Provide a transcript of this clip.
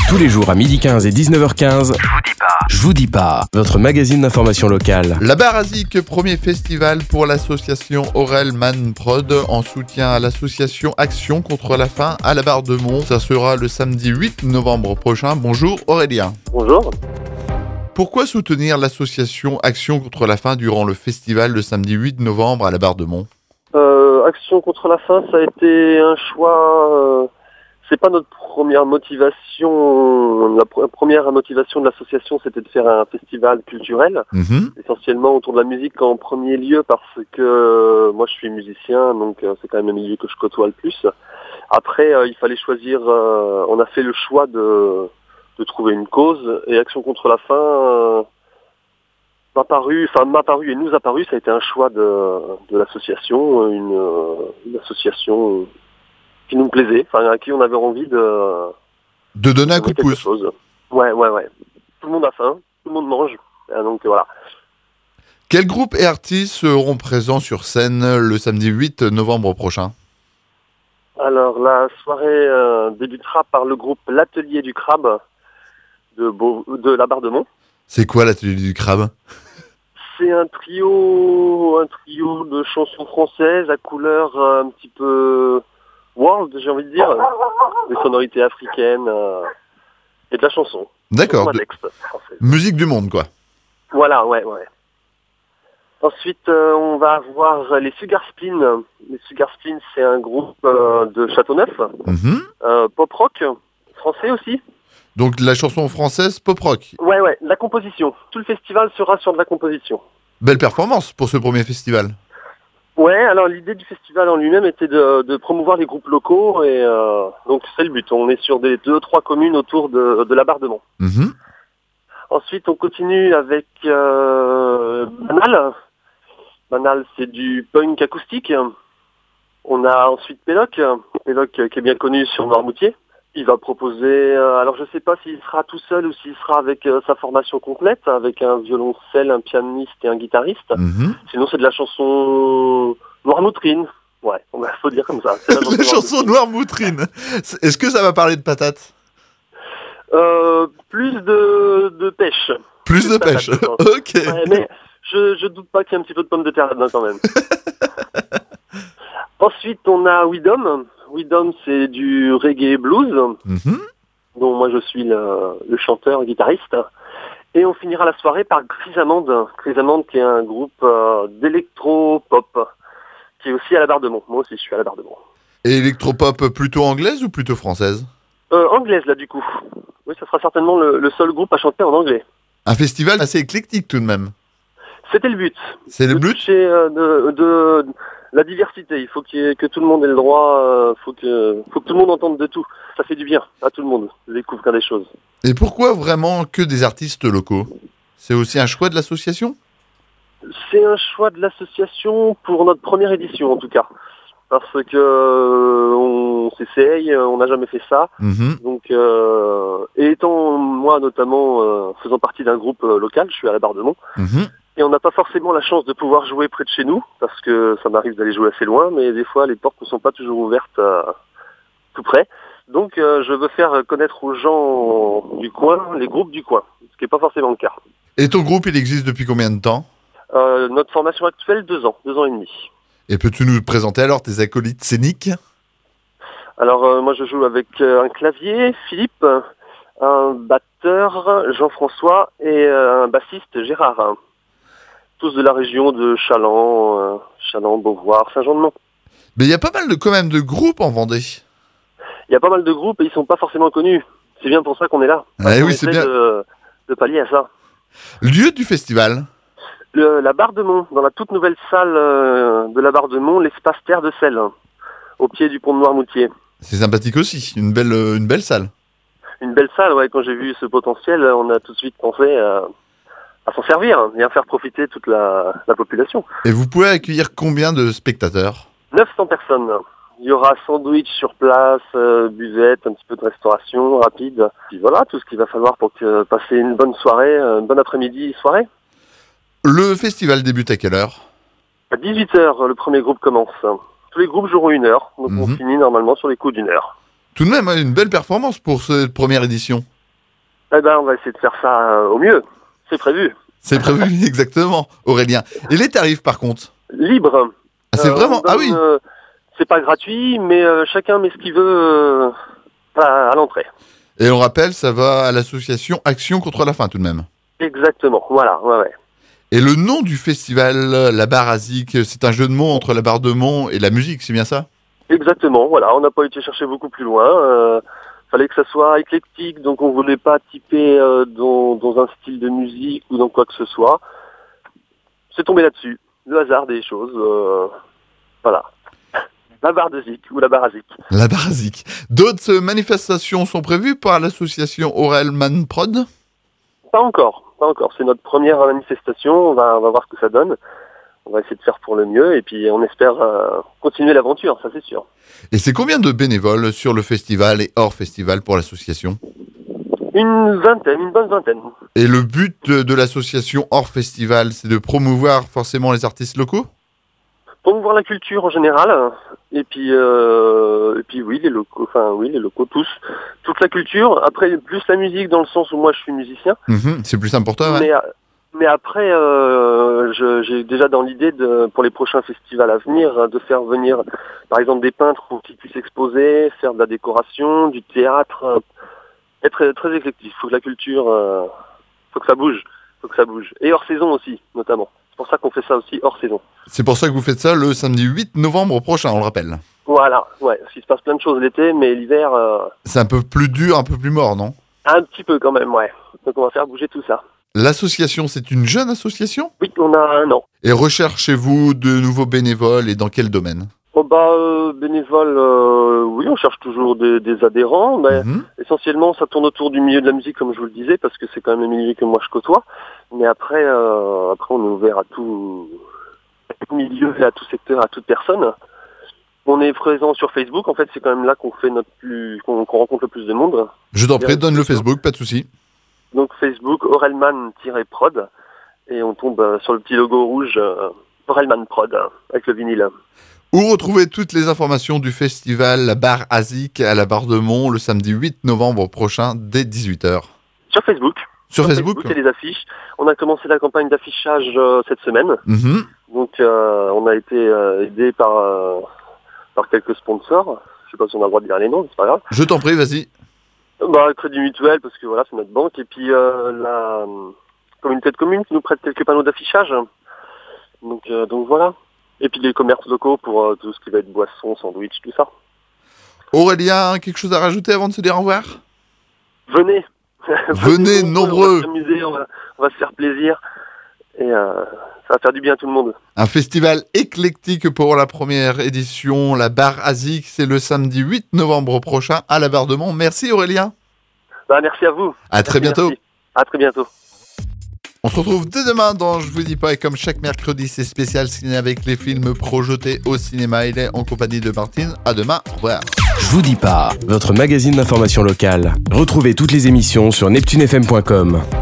Tous les jours à 12h15 et 19h15, Je vous dis pas, votre magazine d'information locale. La Barazique, premier festival pour l'association Aurel Man Prod en soutien à l'association Action contre la faim à la Barre de Mont. Ça sera le samedi 8 novembre prochain. Bonjour Aurélien. Bonjour. Pourquoi soutenir l'association Action contre la faim durant le festival le samedi 8 novembre à la Barre de Mont? Action contre la faim, ça a été un choix. C'est pas notre première motivation. La première motivation de l'association, c'était de faire un festival culturel, essentiellement autour de la musique en premier lieu, parce que moi je suis musicien, donc c'est quand même le milieu que je côtoie le plus. Après, il fallait choisir. On a fait le choix de trouver une cause, et Action contre la faim m'a paru et nous a paru, ça a été un choix de l'association, une association qui nous plaisait, à qui on avait envie de donner un coup de pouce. Ouais. Tout le monde a faim, tout le monde mange, donc voilà. Quels groupes et artistes seront présents sur scène le samedi 8 novembre prochain? Alors la soirée débutera par le groupe L'Atelier du Crabe de la Barre de Mont. C'est quoi l'Atelier du Crabe? C'est un trio de chansons françaises à couleur un petit peu world, j'ai envie de dire, des sonorités africaines et de la chanson. D'accord. Musique du monde, quoi. Voilà, ouais. Ensuite, on va avoir les Sugar Spin. Les Sugar Spin, c'est un groupe de Châteauneuf, pop rock, français aussi. Donc la chanson française pop rock. Ouais, la composition. Tout le festival sera sur de la composition. Belle performance pour ce premier festival. Ouais, alors l'idée du festival en lui-même était de promouvoir les groupes locaux, et donc c'est le but. On est sur des 2-3 communes autour de la Barre de Mont. Ensuite, on continue avec Banal. Banal, c'est du punk acoustique. On a ensuite Péloc qui est bien connu sur Noirmoutier. Il va proposer, alors je sais pas s'il sera tout seul ou s'il sera avec sa formation complète, avec un violoncelle, un pianiste et un guitariste. Sinon c'est de la chanson Noirmoutrine. Ouais, il faut dire comme ça. C'est la chanson Noirmoutrine. Est-ce que ça va parler de patates? Plus de pêche. Plus de pêche, ok. Ouais, mais je doute pas qu'il y ait un petit peu de pommes de terre là-dedans quand même. Ensuite, on a Widom. Widom, c'est du reggae blues, dont moi je suis le chanteur, guitariste. Et on finira la soirée par Chrysamande. Chrysamande, qui est un groupe d'électro-pop, qui est aussi à la Barre de Mont. Moi aussi, je suis à la Barre de Mont. Et électro-pop plutôt anglaise ou plutôt française? Anglaise, là, du coup. Oui, ça sera certainement le seul groupe à chanter en anglais. Un festival assez éclectique, tout de même. C'était le but. C'est le but? De la diversité. Il faut que tout le monde ait le droit, faut que tout le monde entende de tout. Ça fait du bien à tout le monde. Je découvre des choses. Et pourquoi vraiment que des artistes locaux? C'est aussi un choix de l'association? C'est un choix de l'association pour notre première édition, en tout cas. Parce que on s'essaye, on n'a jamais fait ça. Donc, et étant moi notamment faisant partie d'un groupe local, je suis à la Barre de Mont. Et on n'a pas forcément la chance de pouvoir jouer près de chez nous, parce que ça m'arrive d'aller jouer assez loin, mais des fois les portes ne sont pas toujours ouvertes tout près. Donc je veux faire connaître aux gens du coin les groupes du coin, ce qui n'est pas forcément le cas. Et ton groupe, il existe depuis combien de temps? Notre formation actuelle, 2 ans et demi. Et peux-tu nous présenter alors tes acolytes scéniques? Alors moi je joue avec un clavier, Philippe, un batteur, Jean-François, et un bassiste, Gérard. Tous de la région de Chaland, Beauvoir, Saint-Jean-de-Mont. Mais il y a pas mal quand même de groupes en Vendée. Il y a pas mal de groupes et ils sont pas forcément connus. C'est bien pour ça qu'on est là. Oui, c'est bien. De pallier à ça. Lieu du festival? La Barre de Mont, dans la toute nouvelle salle de la Barre de Mont, l'espace Terre de Sel, au pied du pont de Noirmoutier. C'est sympathique aussi, une belle salle. Une belle salle, ouais. Quand j'ai vu ce potentiel, on a tout de suite pensé à s'en servir et à faire profiter toute la population. Et vous pouvez accueillir combien de spectateurs? 900 personnes. Il y aura sandwich sur place, buvette, un petit peu de restauration rapide. Puis voilà, tout ce qu'il va falloir pour passer une bonne soirée, une bonne après-midi, soirée. Le festival débute à quelle heure? À 18h, le premier groupe commence. Tous les groupes joueront 1 heure, donc on finit normalement sur les coups d'1 heure. Tout de même, une belle performance pour cette première édition. Eh ben, on va essayer de faire ça au mieux. C'est prévu. C'est prévu, exactement, Aurélien. Et les tarifs, par contre? Libre. Ah, c'est vraiment... Ah oui. C'est pas gratuit, mais chacun met ce qu'il veut à l'entrée. Et on rappelle, ça va à l'association Action contre la faim, tout de même. Exactement, voilà, ouais. Et le nom du festival, la Barre à Zik, c'est un jeu de mots entre la Barre de Mont et la musique, c'est bien ça? Exactement, voilà, on n'a pas été chercher beaucoup plus loin. Fallait que ça soit éclectique, donc on voulait pas typer dans un style de musique ou dans quoi que ce soit. C'est tombé là-dessus, le hasard des choses, voilà. La barre de Zik ou la barre à Zik. La Barre à Zik. D'autres manifestations sont prévues par l'association Aurel Man Prod? Pas encore. C'est notre première manifestation, on va voir ce que ça donne. On va essayer de faire pour le mieux et puis on espère continuer l'aventure, ça c'est sûr. Et c'est combien de bénévoles sur le festival et hors festival pour l'association? Une bonne vingtaine. Et le but de l'association hors festival, c'est de promouvoir forcément les artistes locaux? Promouvoir la culture en général, et puis oui, les locaux tous. Toute la culture, après plus la musique dans le sens où moi je suis musicien. C'est plus important, ouais. Mais après, j'ai déjà dans l'idée pour les prochains festivals à venir, de faire venir par exemple des peintres pour qu'ils puissent exposer, faire de la décoration, du théâtre, être très éclectif. Faut que la culture, faut que ça bouge. Et hors saison aussi, notamment. C'est pour ça qu'on fait ça aussi hors saison. C'est pour ça que vous faites ça le samedi 8 novembre prochain, on le rappelle. Voilà, ouais. Parce qu'il se passe plein de choses l'été, mais l'hiver... C'est un peu plus dur, un peu plus mort, non? Un petit peu quand même, ouais. Donc on va faire bouger tout ça. L'association, c'est une jeune association? Oui, on a 1 an. Et recherchez-vous de nouveaux bénévoles et dans quel domaine? Bénévoles, oui, on cherche toujours des adhérents, mais essentiellement ça tourne autour du milieu de la musique, comme je vous le disais, parce que c'est quand même le milieu que moi je côtoie. Mais après on est ouvert à tout milieu, à tout secteur, à toute personne. On est présent sur Facebook, en fait, c'est quand même là qu'on fait qu'on rencontre le plus de monde. Je t'en prie, donne le Facebook, pas de souci. Donc Facebook, Aurelman-prod, et on tombe sur le petit logo rouge Aurelman Prod, avec le vinyle. Où retrouver toutes les informations du festival La Barre à Zik à la Barre de Mont le samedi 8 novembre prochain dès 18h? Sur Facebook. Sur Facebook, et les affiches. On a commencé la campagne d'affichage cette semaine. Donc on a été aidé par quelques sponsors. Je sais pas si on a le droit de dire les noms, mais c'est pas grave. Je t'en prie, vas-y. Crédit Mutuel, parce que voilà, c'est notre banque. Et puis la communauté de communes qui nous prête quelques panneaux d'affichage. Donc voilà. Et puis les commerces locaux pour tout ce qui va être boissons, sandwich, tout ça. Aurélien, quelque chose à rajouter avant de se dire au revoir? Venez. Venez nombreux. On va s'amuser, on va se faire plaisir. Et ça va faire du bien à tout le monde. Un festival éclectique pour la première édition. La Barre à Zik, c'est le samedi 8 novembre prochain à la Barre de Mont. Merci Aurélien. Merci à vous. À très bientôt. Merci. À très bientôt. On se retrouve dès demain dans Je vous dis pas, et comme chaque mercredi, c'est spécial ciné avec les films projetés au cinéma. Il est en compagnie de Martine. À demain, au revoir. Je vous dis pas, votre magazine d'information locale. Retrouvez toutes les émissions sur neptunefm.com.